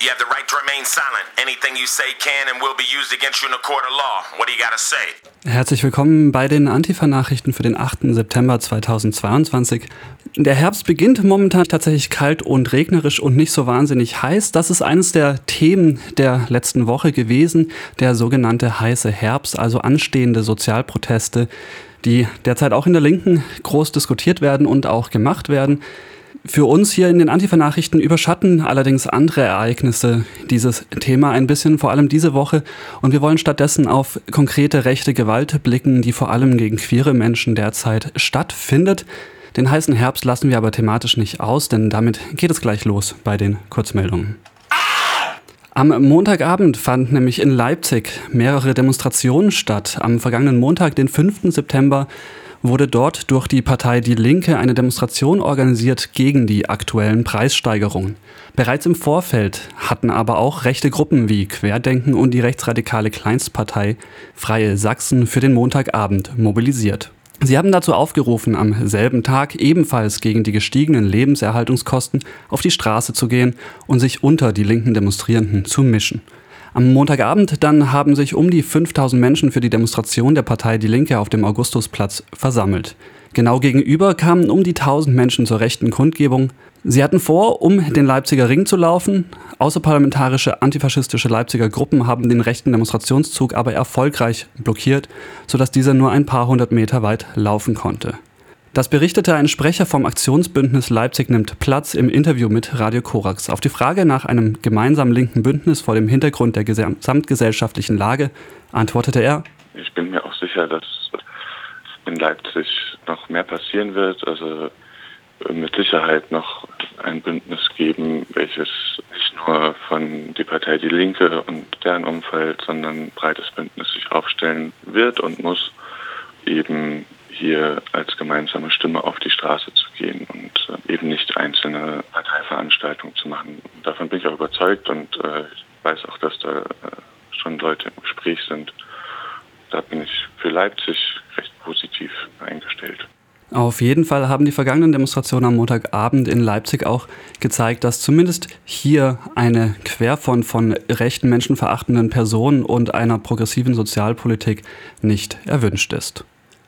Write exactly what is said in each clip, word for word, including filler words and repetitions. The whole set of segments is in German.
You have the right to remain silent. Anything you say can and will be used against you in a court of law. What do you gotta say? Herzlich willkommen bei den Antifa-Nachrichten für den achten September zweitausendzweiundzwanzig. Der Herbst beginnt momentan tatsächlich kalt und regnerisch und nicht so wahnsinnig heiß. Das ist eines der Themen der letzten Woche gewesen, der sogenannte heiße Herbst, also anstehende Sozialproteste, die derzeit auch in der Linken groß diskutiert werden und auch gemacht werden. Für uns hier in den Antifa-Nachrichten überschatten allerdings andere Ereignisse dieses Thema ein bisschen, vor allem diese Woche. Und wir wollen stattdessen auf konkrete rechte Gewalt blicken, die vor allem gegen queere Menschen derzeit stattfindet. Den heißen Herbst lassen wir aber thematisch nicht aus, denn damit geht es gleich los bei den Kurzmeldungen. Am Montagabend fanden nämlich in Leipzig mehrere Demonstrationen statt. Am vergangenen Montag, den fünften September, wurde dort durch die Partei Die Linke eine Demonstration organisiert gegen die aktuellen Preissteigerungen. Bereits im Vorfeld hatten aber auch rechte Gruppen wie Querdenken und die rechtsradikale Kleinstpartei Freie Sachsen für den Montagabend mobilisiert. Sie haben dazu aufgerufen, am selben Tag ebenfalls gegen die gestiegenen Lebenserhaltungskosten auf die Straße zu gehen und sich unter die linken Demonstrierenden zu mischen. Am Montagabend dann haben sich um die fünftausend Menschen für die Demonstration der Partei Die Linke auf dem Augustusplatz versammelt. Genau gegenüber kamen um die tausend Menschen zur rechten Kundgebung. Sie hatten vor, um den Leipziger Ring zu laufen. Außerparlamentarische antifaschistische Leipziger Gruppen haben den rechten Demonstrationszug aber erfolgreich blockiert, sodass dieser nur ein paar hundert Meter weit laufen konnte. Das berichtete ein Sprecher vom Aktionsbündnis Leipzig nimmt Platz im Interview mit Radio Korax. Auf die Frage nach einem gemeinsamen linken Bündnis vor dem Hintergrund der gesamtgesellschaftlichen Lage antwortete er: Ich bin mir auch sicher, dass in Leipzig noch mehr passieren wird. Also mit Sicherheit noch ein Bündnis geben, welches nicht nur von die Partei Die Linke und deren Umfeld, sondern ein breites Bündnis sich aufstellen wird und muss, eben hier als gemeinsame Stimme auf die Straße zu gehen und äh, eben nicht einzelne Parteiveranstaltungen zu machen. Davon bin ich auch überzeugt und äh, ich weiß auch, dass da äh, schon Leute im Gespräch sind. Da bin ich für Leipzig recht positiv eingestellt. Auf jeden Fall haben die vergangenen Demonstrationen am Montagabend in Leipzig auch gezeigt, dass zumindest hier eine Querfront von rechten, menschenverachtenden Personen und einer progressiven Sozialpolitik nicht erwünscht ist.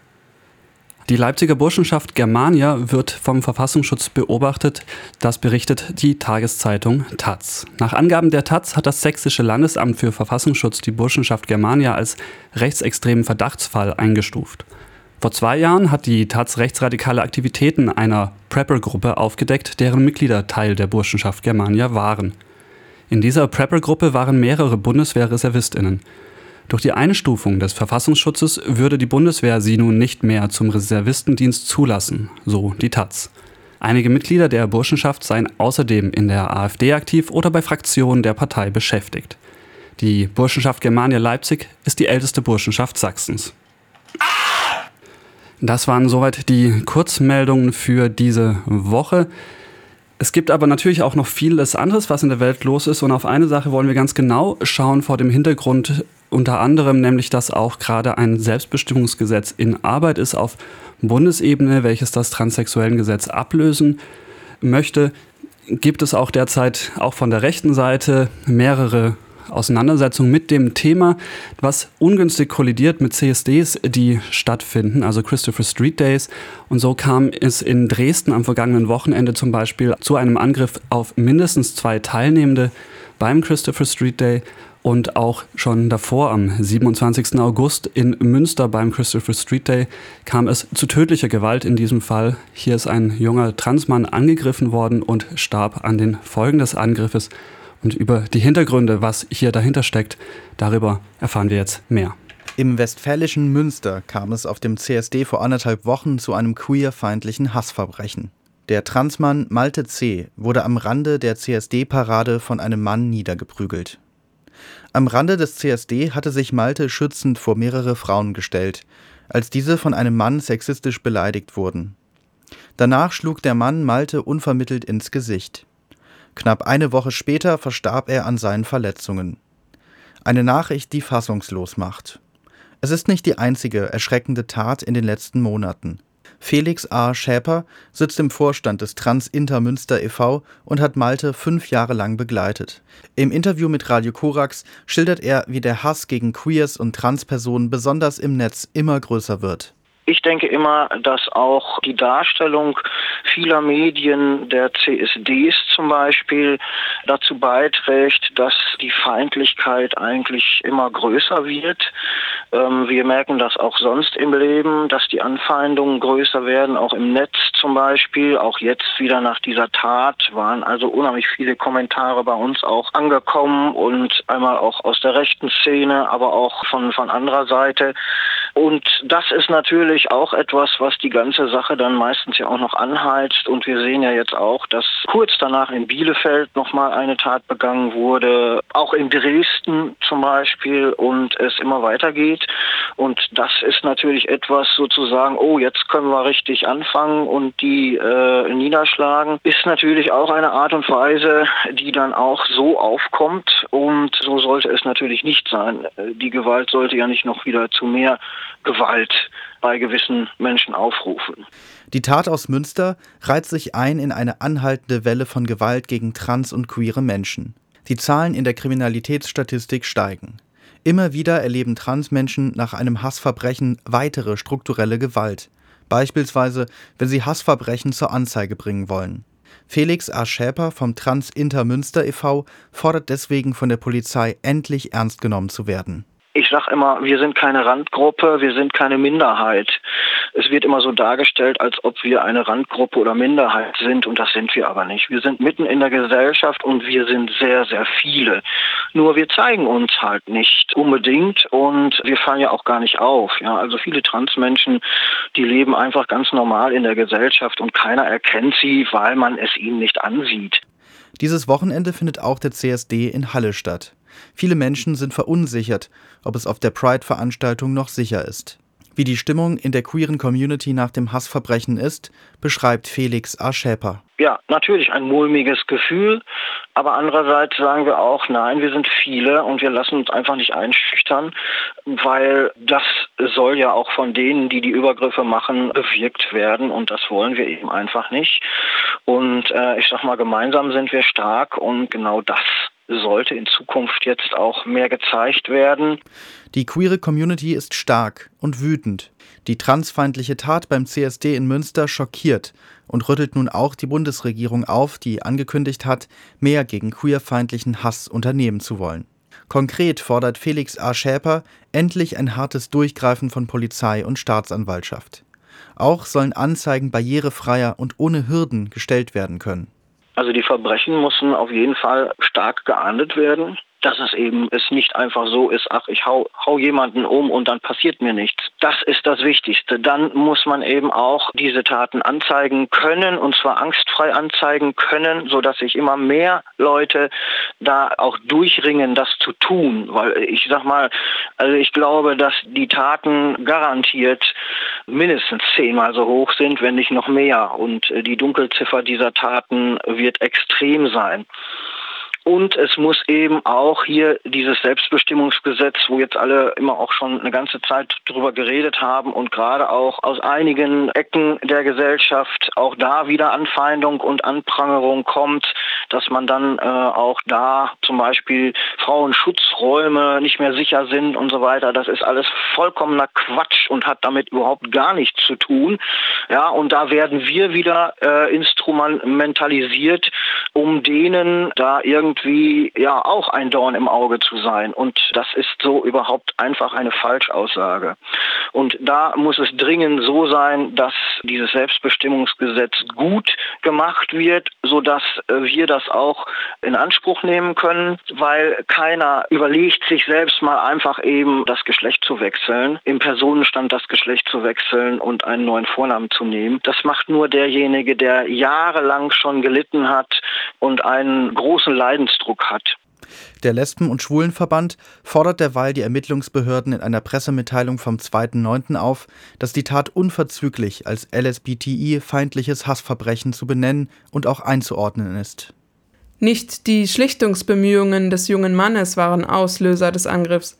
Die Leipziger Burschenschaft Germania wird vom Verfassungsschutz beobachtet, das berichtet die Tageszeitung taz. Nach Angaben der taz hat das Sächsische Landesamt für Verfassungsschutz die Burschenschaft Germania als rechtsextremen Verdachtsfall eingestuft. Vor zwei Jahren hat die taz rechtsradikale Aktivitäten einer Prepper-Gruppe aufgedeckt, deren Mitglieder Teil der Burschenschaft Germania waren. In dieser Prepper-Gruppe waren mehrere Bundeswehr-ReservistInnen. Durch die Einstufung des Verfassungsschutzes würde die Bundeswehr sie nun nicht mehr zum Reservistendienst zulassen, so die taz. Einige Mitglieder der Burschenschaft seien außerdem in der AfD aktiv oder bei Fraktionen der Partei beschäftigt. Die Burschenschaft Germania Leipzig ist die älteste Burschenschaft Sachsens. Das waren soweit die Kurzmeldungen für diese Woche. Es gibt aber natürlich auch noch vieles anderes, was in der Welt los ist. Und auf eine Sache wollen wir ganz genau schauen vor dem Hintergrund, unter anderem nämlich, dass auch gerade ein Selbstbestimmungsgesetz in Arbeit ist auf Bundesebene, welches das Transsexuellengesetz ablösen möchte. Gibt es auch derzeit auch von der rechten Seite mehrere Auseinandersetzungen mit dem Thema, was ungünstig kollidiert mit C S Ds, die stattfinden, also Christopher Street Days. Und so kam es in Dresden am vergangenen Wochenende zum Beispiel zu einem Angriff auf mindestens zwei Teilnehmende beim Christopher Street Day und auch schon davor am siebenundzwanzigsten August in Münster beim Christopher Street Day kam es zu tödlicher Gewalt in diesem Fall. Hier ist ein junger Transmann angegriffen worden und starb an den Folgen des Angriffes. Und über die Hintergründe, was hier dahinter steckt, darüber erfahren wir jetzt mehr. Im westfälischen Münster kam es auf dem C S D vor anderthalb Wochen zu einem queerfeindlichen Hassverbrechen. Der Transmann Malte C. wurde am Rande der C S D-Parade von einem Mann niedergeprügelt. Am Rande des C S D hatte sich Malte schützend vor mehrere Frauen gestellt, als diese von einem Mann sexistisch beleidigt wurden. Danach schlug der Mann Malte unvermittelt ins Gesicht. Knapp eine Woche später verstarb er an seinen Verletzungen. Eine Nachricht, die fassungslos macht. Es ist nicht die einzige erschreckende Tat in den letzten Monaten. Felix A. Schäper sitzt im Vorstand des Trans Inter Münster e V und hat Malte fünf Jahre lang begleitet. Im Interview mit Radio Korax schildert er, wie der Hass gegen Queers und Transpersonen besonders im Netz immer größer wird. Ich denke immer, dass auch die Darstellung vieler Medien der C S Ds zum Beispiel dazu beiträgt, dass die Feindlichkeit eigentlich immer größer wird. Ähm, wir merken das auch sonst im Leben, dass die Anfeindungen größer werden, auch im Netz zum Beispiel. Auch jetzt wieder nach dieser Tat waren also unheimlich viele Kommentare bei uns auch angekommen und einmal auch aus der rechten Szene, aber auch von, von anderer Seite. Und das ist natürlich auch etwas, was die ganze Sache dann meistens ja auch noch anheizt. Und wir sehen ja jetzt auch, dass kurz danach in Bielefeld nochmal eine Tat begangen wurde, auch in Dresden zum Beispiel, und es immer weitergeht. Und das ist natürlich etwas sozusagen, oh, jetzt können wir richtig anfangen und die äh, niederschlagen, ist natürlich auch eine Art und Weise, die dann auch so aufkommt. Und so sollte es natürlich nicht sein. Die Gewalt sollte ja nicht noch wieder zu mehr Gewalt bei gewissen Menschen aufrufen. Die Tat aus Münster reiht sich ein in eine anhaltende Welle von Gewalt gegen trans- und queere Menschen. Die Zahlen in der Kriminalitätsstatistik steigen. Immer wieder erleben Transmenschen nach einem Hassverbrechen weitere strukturelle Gewalt. Beispielsweise, wenn sie Hassverbrechen zur Anzeige bringen wollen. Felix A. Schäper vom Trans Inter Münster e V fordert deswegen von der Polizei, endlich ernst genommen zu werden. Ich sage immer, wir sind keine Randgruppe, wir sind keine Minderheit. Es wird immer so dargestellt, als ob wir eine Randgruppe oder Minderheit sind, und das sind wir aber nicht. Wir sind mitten in der Gesellschaft und wir sind sehr, sehr viele. Nur wir zeigen uns halt nicht unbedingt und wir fallen ja auch gar nicht auf. Ja, also viele Transmenschen, die leben einfach ganz normal in der Gesellschaft und keiner erkennt sie, weil man es ihnen nicht ansieht. Dieses Wochenende findet auch der C S D in Halle statt. Viele Menschen sind verunsichert, ob es auf der Pride-Veranstaltung noch sicher ist. Wie die Stimmung in der queeren Community nach dem Hassverbrechen ist, beschreibt Felix A. Schäper. Ja, natürlich ein mulmiges Gefühl, aber andererseits sagen wir auch, nein, wir sind viele und wir lassen uns einfach nicht einschüchtern, weil das soll ja auch von denen, die die Übergriffe machen, bewirkt werden, und das wollen wir eben einfach nicht. Und äh, ich sag mal, gemeinsam sind wir stark, und genau das sollte in Zukunft jetzt auch mehr gezeigt werden. Die queere Community ist stark und wütend. Die transfeindliche Tat beim C S D in Münster schockiert und rüttelt nun auch die Bundesregierung auf, die angekündigt hat, mehr gegen queerfeindlichen Hass unternehmen zu wollen. Konkret fordert Felix A. Schäper endlich ein hartes Durchgreifen von Polizei und Staatsanwaltschaft. Auch sollen Anzeigen barrierefreier und ohne Hürden gestellt werden können. Also die Verbrechen müssen auf jeden Fall stark geahndet werden, dass es eben es nicht einfach so ist, ach, ich hau, hau jemanden um und dann passiert mir nichts. Das ist das Wichtigste. Dann muss man eben auch diese Taten anzeigen können, und zwar angstfrei anzeigen können, sodass sich immer mehr Leute da auch durchringen, das zu tun. Weil ich sag mal, also ich glaube, dass die Taten garantiert mindestens zehnmal so hoch sind, wenn nicht noch mehr. Und die Dunkelziffer dieser Taten wird extrem sein. Und es muss eben auch hier dieses Selbstbestimmungsgesetz, wo jetzt alle immer auch schon eine ganze Zeit drüber geredet haben und gerade auch aus einigen Ecken der Gesellschaft auch da wieder Anfeindung und Anprangerung kommt, dass man dann äh, auch da zum Beispiel Frauenschutzräume nicht mehr sicher sind und so weiter. Das ist alles vollkommener Quatsch und hat damit überhaupt gar nichts zu tun. Ja, und da werden wir wieder äh, instrumentalisiert, um denen da irgendwie irgendwie ja auch ein Dorn im Auge zu sein. Und das ist so überhaupt einfach eine Falschaussage. Und da muss es dringend so sein, dass dieses Selbstbestimmungsgesetz gut gemacht wird, sodass wir das auch in Anspruch nehmen können, weil keiner überlegt sich selbst mal einfach eben das Geschlecht zu wechseln, im Personenstand das Geschlecht zu wechseln und einen neuen Vornamen zu nehmen. Das macht nur derjenige, der jahrelang schon gelitten hat und einen großen Leidensdruck hat. Der Lesben- und Schwulenverband fordert derweil die Ermittlungsbehörden in einer Pressemitteilung vom zweiten neunten auf, dass die Tat unverzüglich als L S B T I-feindliches Hassverbrechen zu benennen und auch einzuordnen ist. Nicht die Schlichtungsbemühungen des jungen Mannes waren Auslöser des Angriffs.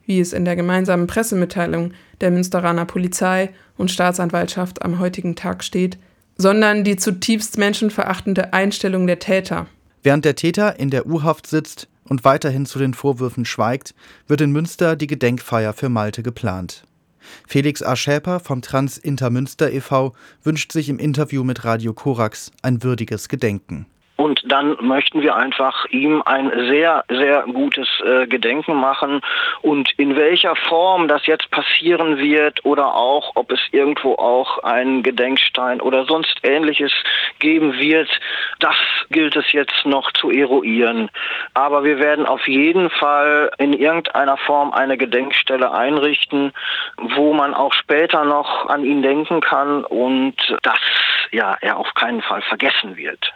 wie es in der gemeinsamen Pressemitteilung der Münsteraner Polizei und Staatsanwaltschaft am heutigen Tag steht, sondern die zutiefst menschenverachtende Einstellung der Täter. Während der Täter in der U-Haft sitzt und weiterhin zu den Vorwürfen schweigt, wird in Münster die Gedenkfeier für Malte geplant. Felix A. Schäper vom Trans Inter Münster e V wünscht sich im Interview mit Radio Korax ein würdiges Gedenken. Und dann möchten wir einfach ihm ein sehr, sehr gutes äh, Gedenken machen. Und in welcher Form das jetzt passieren wird oder auch, ob es irgendwo auch einen Gedenkstein oder sonst Ähnliches geben wird, das gilt es jetzt noch zu eruieren. Aber wir werden auf jeden Fall in irgendeiner Form eine Gedenkstelle einrichten, wo man auch später noch an ihn denken kann und dass ja, er auf keinen Fall vergessen wird.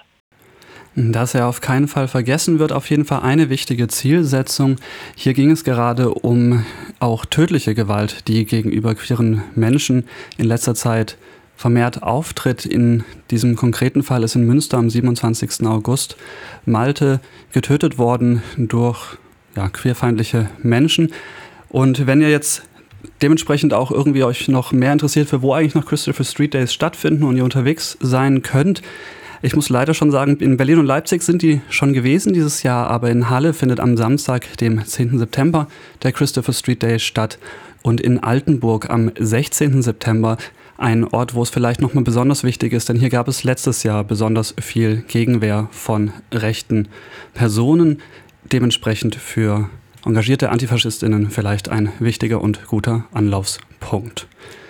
Dass er auf keinen Fall vergessen wird, auf jeden Fall eine wichtige Zielsetzung. Hier ging es gerade um auch tödliche Gewalt, die gegenüber queeren Menschen in letzter Zeit vermehrt auftritt. In diesem konkreten Fall ist in Münster am siebenundzwanzigsten August Malte getötet worden durch ja, queerfeindliche Menschen. Und wenn ihr jetzt dementsprechend auch irgendwie euch noch mehr interessiert, für wo eigentlich noch Christopher Street Days stattfinden und ihr unterwegs sein könnt, ich muss leider schon sagen, in Berlin und Leipzig sind die schon gewesen dieses Jahr, aber in Halle findet am Samstag, dem zehnten September, der Christopher Street Day statt und in Altenburg am sechzehnten September, ein Ort, wo es vielleicht nochmal besonders wichtig ist, denn hier gab es letztes Jahr besonders viel Gegenwehr von rechten Personen, dementsprechend für engagierte AntifaschistInnen vielleicht ein wichtiger und guter Anlaufspunkt.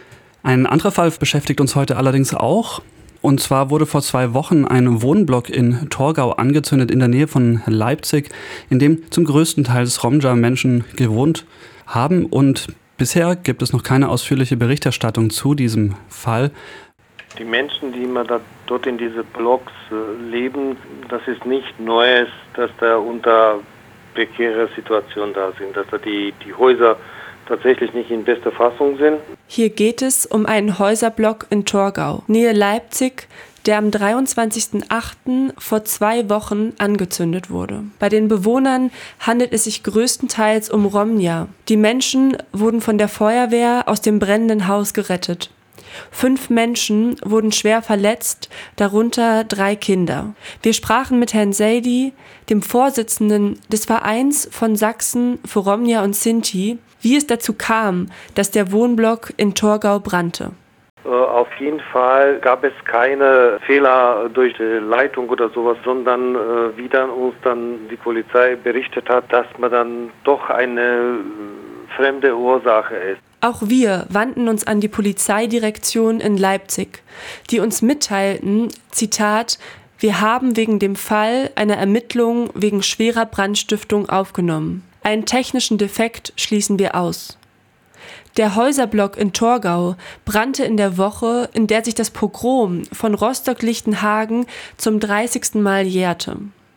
Ein anderer Fall beschäftigt uns heute allerdings auch. Und zwar wurde vor zwei Wochen ein Wohnblock in Torgau angezündet in der Nähe von Leipzig, in dem zum größten Teil Romja-Menschen gewohnt haben. Und bisher gibt es noch keine ausführliche Berichterstattung zu diesem Fall. Die Menschen, die immer da, dort in diese Blocks äh, leben, das ist nicht Neues, dass da unter prekäre Situationen da sind, dass da die, die Häuser tatsächlich nicht in bester Fassung sind. Hier geht es um einen Häuserblock in Torgau, Nähe Leipzig, der am dreiundzwanzigsten achten vor zwei Wochen angezündet wurde. Bei den Bewohnern handelt es sich größtenteils um Romja. Die Menschen wurden von der Feuerwehr aus dem brennenden Haus gerettet. Fünf Menschen wurden schwer verletzt, darunter drei Kinder. Wir sprachen mit Herrn Seydi, dem Vorsitzenden des Vereins von Sachsen für Romja und Sinti, wie es dazu kam, dass der Wohnblock in Torgau brannte. Auf jeden Fall gab es keine Fehler durch die Leitung oder sowas, sondern wie dann uns dann die Polizei berichtet hat, dass man dann doch eine fremde Ursache ist. Auch wir wandten uns an die Polizeidirektion in Leipzig, die uns mitteilten, Zitat, wir haben wegen dem Fall eine Ermittlung wegen schwerer Brandstiftung aufgenommen. Einen technischen Defekt schließen wir aus. Der Häuserblock in Torgau brannte in der Woche, in der sich das Pogrom von Rostock-Lichtenhagen zum dreißigsten Mal jährte.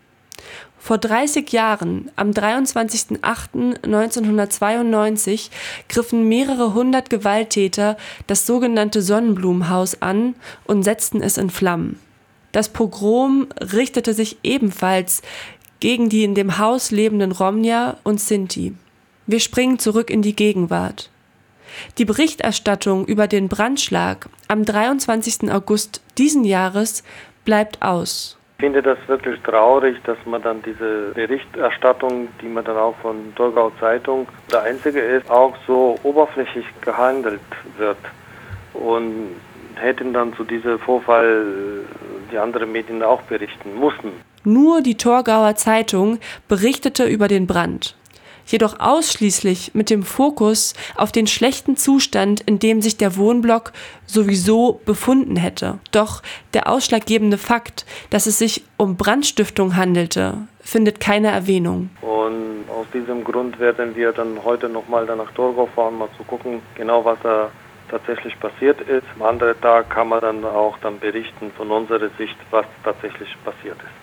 Vor dreißig Jahren, am dreiundzwanzigsten achten neunzehnhundertzweiundneunzig, griffen mehrere hundert Gewalttäter das sogenannte Sonnenblumenhaus an und setzten es in Flammen. Das Pogrom richtete sich ebenfalls gegen die in dem Haus lebenden Romja und Sinti. Wir springen zurück in die Gegenwart. Die Berichterstattung über den Brandschlag am dreiundzwanzigsten August diesen Jahres bleibt aus. Ich finde das wirklich traurig, dass man dann diese Berichterstattung, die man dann auch von Torgau Zeitung der einzige ist, auch so oberflächlich gehandelt wird. Und hätten dann zu diesem Vorfall die anderen Medien auch berichten müssen. Nur die Torgauer Zeitung berichtete über den Brand. Jedoch ausschließlich mit dem Fokus auf den schlechten Zustand, in dem sich der Wohnblock sowieso befunden hätte. Doch der ausschlaggebende Fakt, dass es sich um Brandstiftung handelte, findet keine Erwähnung. Und aus diesem Grund werden wir dann heute nochmal nach Torgau fahren, mal zu gucken, genau was da tatsächlich passiert ist. Am anderen Tag kann man dann auch dann berichten von unserer Sicht, was tatsächlich passiert ist.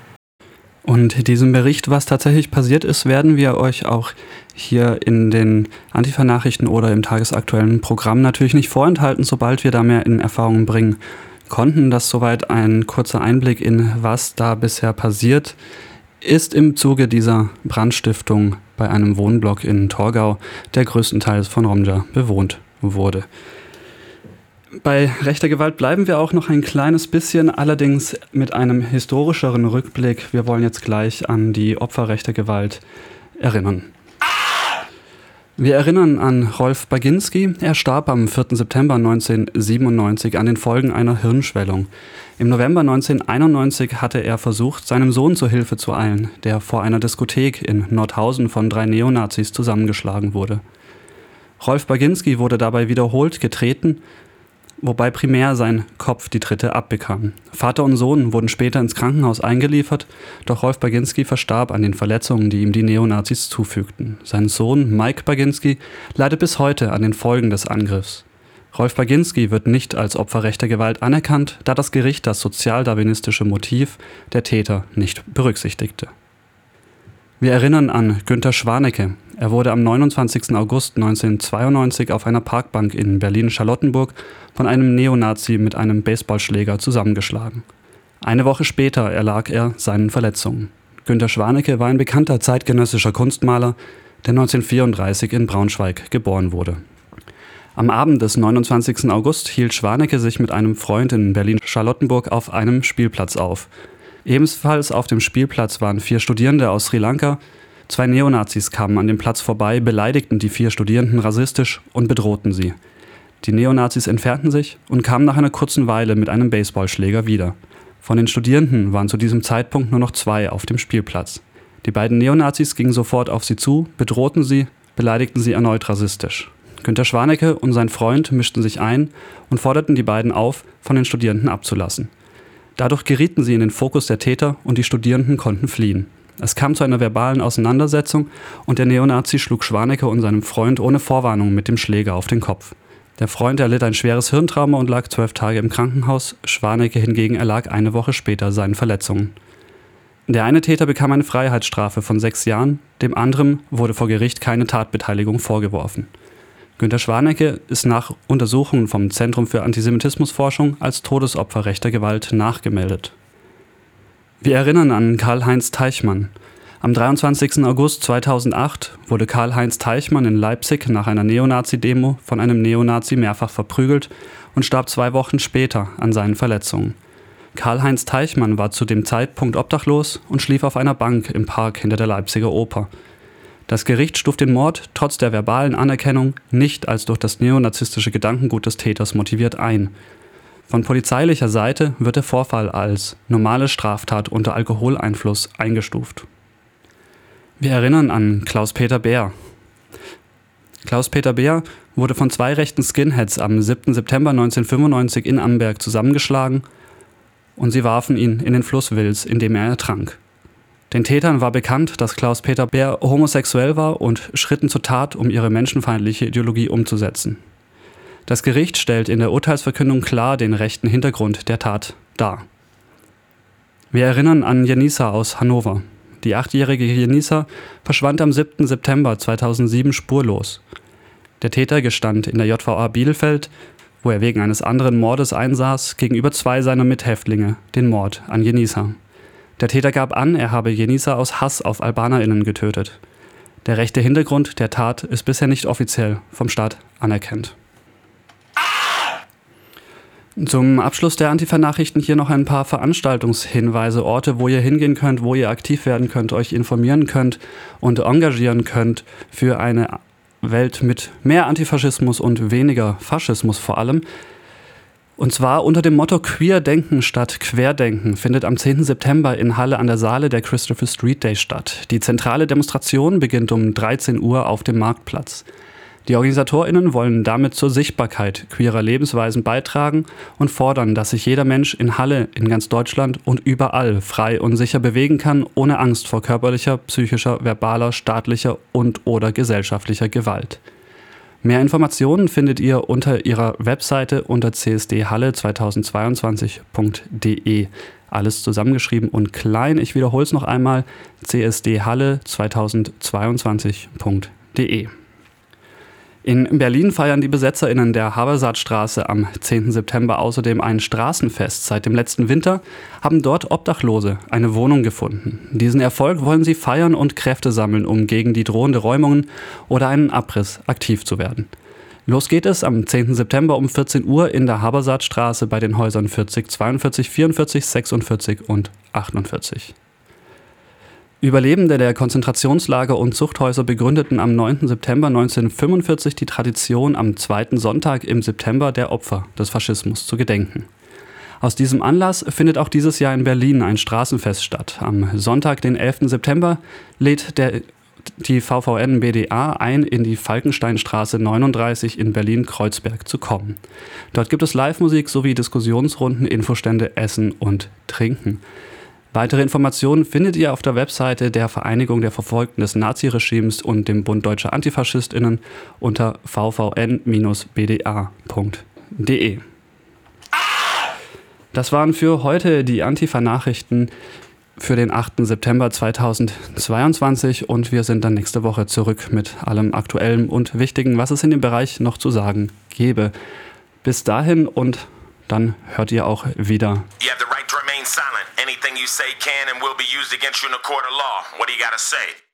Und diesen Bericht, was tatsächlich passiert ist, werden wir euch auch hier in den Antifa-Nachrichten oder im tagesaktuellen Programm natürlich nicht vorenthalten, sobald wir da mehr in Erfahrung bringen konnten. Das soweit ein kurzer Einblick in, was da bisher passiert ist im Zuge dieser Brandstiftung bei einem Wohnblock in Torgau, der größtenteils von Romja bewohnt wurde. Bei rechter Gewalt bleiben wir auch noch ein kleines bisschen, allerdings mit einem historischeren Rückblick. Wir wollen jetzt gleich an die Opfer rechter Gewalt erinnern. Wir erinnern an Rolf Baginski. Er starb am vierten September neunzehnhundertsiebenundneunzig an den Folgen einer Hirnschwellung. Im November neunzehnhunderteinundneunzig hatte er versucht, seinem Sohn zur Hilfe zu eilen, der vor einer Diskothek in Nordhausen von drei Neonazis zusammengeschlagen wurde. Rolf Baginski wurde dabei wiederholt getreten, wobei primär sein Kopf die Tritte abbekam. Vater und Sohn wurden später ins Krankenhaus eingeliefert, doch Rolf Baginski verstarb an den Verletzungen, die ihm die Neonazis zufügten. Sein Sohn Mike Baginski leidet bis heute an den Folgen des Angriffs. Rolf Baginski wird nicht als Opfer rechter Gewalt anerkannt, da das Gericht das sozialdarwinistische Motiv der Täter nicht berücksichtigte. Wir erinnern an Günter Schwanecke. Er wurde am neunundzwanzigsten August neunzehnhundertzweiundneunzig auf einer Parkbank in Berlin-Charlottenburg von einem Neonazi mit einem Baseballschläger zusammengeschlagen. Eine Woche später erlag er seinen Verletzungen. Günter Schwanecke war ein bekannter zeitgenössischer Kunstmaler, der neunzehnhundertvierunddreißig in Braunschweig geboren wurde. Am Abend des neunundzwanzigsten August hielt Schwanecke sich mit einem Freund in Berlin-Charlottenburg auf einem Spielplatz auf. Ebenfalls auf dem Spielplatz waren vier Studierende aus Sri Lanka. Zwei Neonazis kamen an dem Platz vorbei, beleidigten die vier Studierenden rassistisch und bedrohten sie. Die Neonazis entfernten sich und kamen nach einer kurzen Weile mit einem Baseballschläger wieder. Von den Studierenden waren zu diesem Zeitpunkt nur noch zwei auf dem Spielplatz. Die beiden Neonazis gingen sofort auf sie zu, bedrohten sie, beleidigten sie erneut rassistisch. Günter Schwanecke und sein Freund mischten sich ein und forderten die beiden auf, von den Studierenden abzulassen. Dadurch gerieten sie in den Fokus der Täter und die Studierenden konnten fliehen. Es kam zu einer verbalen Auseinandersetzung und der Neonazi schlug Schwanecke und seinem Freund ohne Vorwarnung mit dem Schläger auf den Kopf. Der Freund erlitt ein schweres Hirntrauma und lag zwölf Tage im Krankenhaus. Schwanecke hingegen erlag eine Woche später seinen Verletzungen. Der eine Täter bekam eine Freiheitsstrafe von sechs Jahren, dem anderen wurde vor Gericht keine Tatbeteiligung vorgeworfen. Günter Schwanecke ist nach Untersuchungen vom Zentrum für Antisemitismusforschung als Todesopfer rechter Gewalt nachgemeldet. Wir erinnern an Karl-Heinz Teichmann. Am dreiundzwanzigsten August zweitausendacht wurde Karl-Heinz Teichmann in Leipzig nach einer Neonazi-Demo von einem Neonazi mehrfach verprügelt und starb zwei Wochen später an seinen Verletzungen. Karl-Heinz Teichmann war zu dem Zeitpunkt obdachlos und schlief auf einer Bank im Park hinter der Leipziger Oper. Das Gericht stuft den Mord trotz der verbalen Anerkennung nicht als durch das neonazistische Gedankengut des Täters motiviert ein. Von polizeilicher Seite wird der Vorfall als normale Straftat unter Alkoholeinfluss eingestuft. Wir erinnern an Klaus-Peter Beer. Klaus-Peter Beer wurde von zwei rechten Skinheads am siebten September neunzehnhundertfünfundneunzig in Amberg zusammengeschlagen und sie warfen ihn in den Fluss Wils, in dem er ertrank. Den Tätern war bekannt, dass Klaus-Peter Beer homosexuell war und schritten zur Tat, um ihre menschenfeindliche Ideologie umzusetzen. Das Gericht stellt in der Urteilsverkündung klar den rechten Hintergrund der Tat dar. Wir erinnern an Jenisa aus Hannover. Die achtjährige Jenisa verschwand am siebten September zweitausendsieben spurlos. Der Täter gestand in der J V A Bielefeld, wo er wegen eines anderen Mordes einsaß, gegenüber zwei seiner Mithäftlinge den Mord an Jenisa. Der Täter gab an, er habe Jenisa aus Hass auf AlbanerInnen getötet. Der rechte Hintergrund der Tat ist bisher nicht offiziell vom Staat anerkannt. Zum Abschluss der Antifa-Nachrichten hier noch ein paar Veranstaltungshinweise, Orte, wo ihr hingehen könnt, wo ihr aktiv werden könnt, euch informieren könnt und engagieren könnt für eine Welt mit mehr Antifaschismus und weniger Faschismus vor allem. Und zwar unter dem Motto Queer Denken statt Querdenken findet am zehnten September in Halle an der Saale der Christopher Street Day statt. Die zentrale Demonstration beginnt um dreizehn Uhr auf dem Marktplatz. Die OrganisatorInnen wollen damit zur Sichtbarkeit queerer Lebensweisen beitragen und fordern, dass sich jeder Mensch in Halle, in ganz Deutschland und überall frei und sicher bewegen kann, ohne Angst vor körperlicher, psychischer, verbaler, staatlicher und oder gesellschaftlicher Gewalt. Mehr Informationen findet ihr unter ihrer Webseite unter c s d halle zweitausendzweiundzwanzig punkt d e. Alles zusammengeschrieben und klein. Ich wiederhole es noch einmal: c s d halle zweitausendzweiundzwanzig punkt d e. In Berlin feiern die BesetzerInnen der Habersaatstraße am zehnten September außerdem ein Straßenfest. Seit dem letzten Winter haben dort Obdachlose eine Wohnung gefunden. Diesen Erfolg wollen sie feiern und Kräfte sammeln, um gegen die drohende Räumungen oder einen Abriss aktiv zu werden. Los geht es am zehnten September um vierzehn Uhr in der Habersaatstraße bei den Häusern vierzig, zweiundvierzig, vierundvierzig, sechsundvierzig und achtundvierzig. Überlebende der Konzentrationslager und Zuchthäuser begründeten am neunten September neunzehnhundertfünfundvierzig die Tradition, am zweiten Sonntag im September der Opfer des Faschismus zu gedenken. Aus diesem Anlass findet auch dieses Jahr in Berlin ein Straßenfest statt. Am Sonntag, den elften September, lädt der, die V V N B D A ein, in die Falkensteinstraße neununddreißig in Berlin-Kreuzberg zu kommen. Dort gibt es Live-Musik sowie Diskussionsrunden, Infostände, Essen und Trinken. Weitere Informationen findet ihr auf der Webseite der Vereinigung der Verfolgten des Naziregimes und dem Bund Deutscher AntifaschistInnen unter v v n b d a punkt d e. Das waren für heute die Antifa-Nachrichten für den achten September zweitausendzweiundzwanzig und wir sind dann nächste Woche zurück mit allem Aktuellen und Wichtigen, was es in dem Bereich noch zu sagen gäbe. Bis dahin und dann hört ihr auch wieder. You have the right to remain silent. Anything you say can and will be used against you in a court of law. What do you gotta say?